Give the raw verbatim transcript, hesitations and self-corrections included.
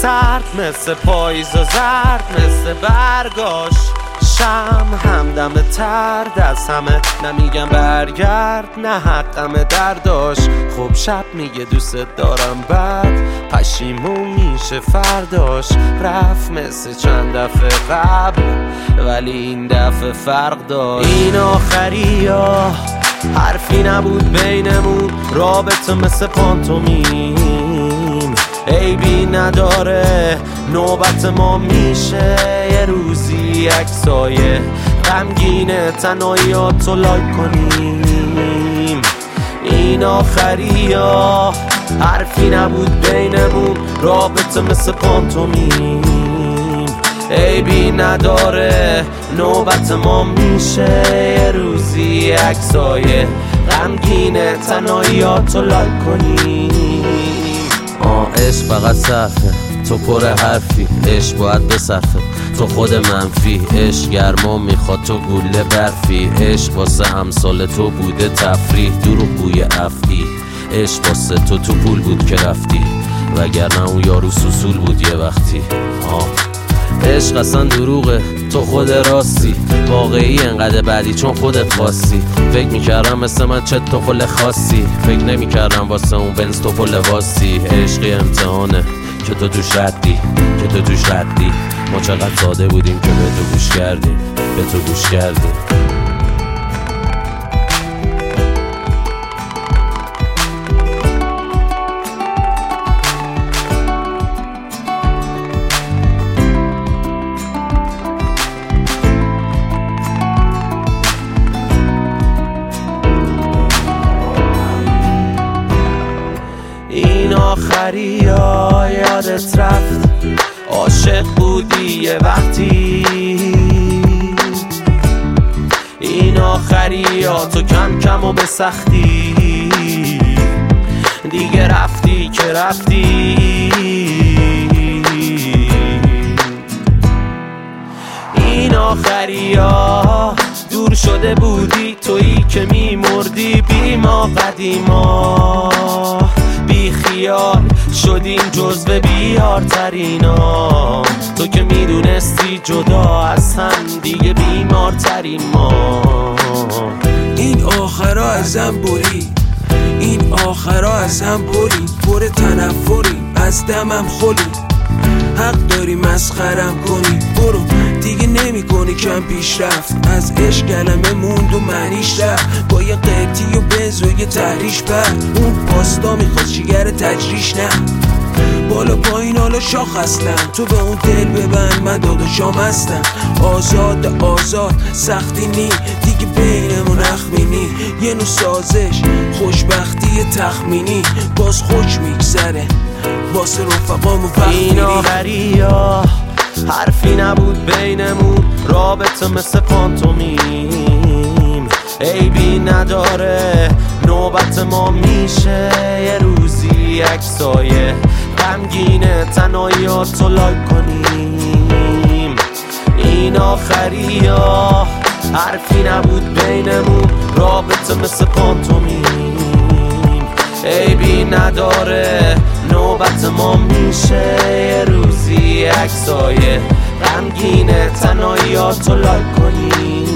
سرد مثل پاییز و زرد مثل برگاش شم همدم تر دست همه نمیگم برگرد نه حقم درداش خب شب میگه دوست دارم بعد پشیمون میشه فرداش رفت مثل چند دفعه قبل ولی این دفعه فرق داشت این آخری ها حرفی نبود بینمون رابطه مثل پانتومیم عیبی نداره نوبت ما میشه یه روزی عکسای غمگین تنهاییاتو لایک کنیم این آخری ها حرفی نبود بینمون رابطه مثل پانتومیم عیبی نداره نوبت ما میشه یه روزی عکسای غمگین تنهاییاتو لایک کنیم آه عشق فقط صرفه تو پر حرفی عشق باید بصرفه تو خود منفی عشق گرما میخواد تو گوله برفی عشق واسه امثال تو بوده تفریح دروغ بوی افعی عشق واسه تو تو پول بود که رفتی وگرنه اون یارو سوسول بود یه وقتی آه عشق اصلا دروغه تو خود راستی واقعی انقدر بعدی چون خودت خواستی فکر میکردم مثل من چه تو پل خاصی فکر نمیکردم واسه اون بنز تو پل واسی عشقی امتحانه که تو توش ردی که تو توش ردی ما چقدر ساده بودیم که به تو گوش کردیم به تو گوش کردیم این آخری ها یادت رفت عاشق بودی یه وقتی این آخری ها تو کم کم و به سختی دیگه رفتی که رفتی این آخری ها دور شده بودی تویی که میمردی بی ما قدیما بی خیال شدیم جزو بیارترینا تو که میدونستی جدا از هم دیگه بیمارتریم ما این آخرا ازم بری این آخرا ازم بری پر تنفری از دمم خلی حق داری مسخرم کنی برو دیگه نمی کنی کم پیش رفت از عشق کلمه موند و معنیش رفت با یه قیبتی و بنز و یه تحریش بر اون پاستا میخواد شیگر تجریش نه بالا پایین حالا شاخ هستم تو به اون دل ببند من داداشام هستم آزاد آزاد سختی نی دیگه بینمون اخمینی یه نوع سازش خوشبختی تخمینی باز خوش میگذره واسه رفقامو وقت این آخری ها حرفی نبود بینمون رابطه مثل پانتومیم عیبی نداره نوبت ما میشه یه روزی عکسای غمگین تنهاییاتو لایک کنیم این آخری ها حرفی نبود بینمون رابطه مثل پانتومیم عیبی نداره نوبت ما میشه یه روزی عکسای غمگین تنهاییاتو لایک کنیم